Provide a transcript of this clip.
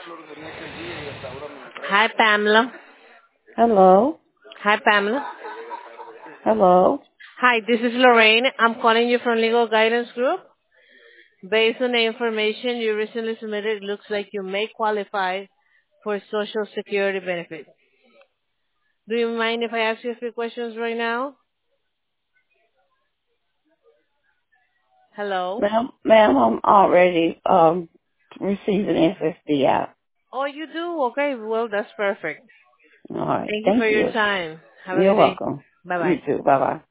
Hi, Pamela. Hello. Hi, Pamela. Hello. Hi, this is Lorraine. I'm calling you from Legal Guidance Group. Based on the information you recently submitted, it looks like you may qualify for Social Security benefits. Do you mind if I ask you a few questions right now? Hello? Ma'am, I'm already receiving SSDI. Oh, you do? Okay, well, that's perfect. All right. Thank you for Thank your you. time. Have a You're good day. welcome. You Bye-bye. too. Bye bye.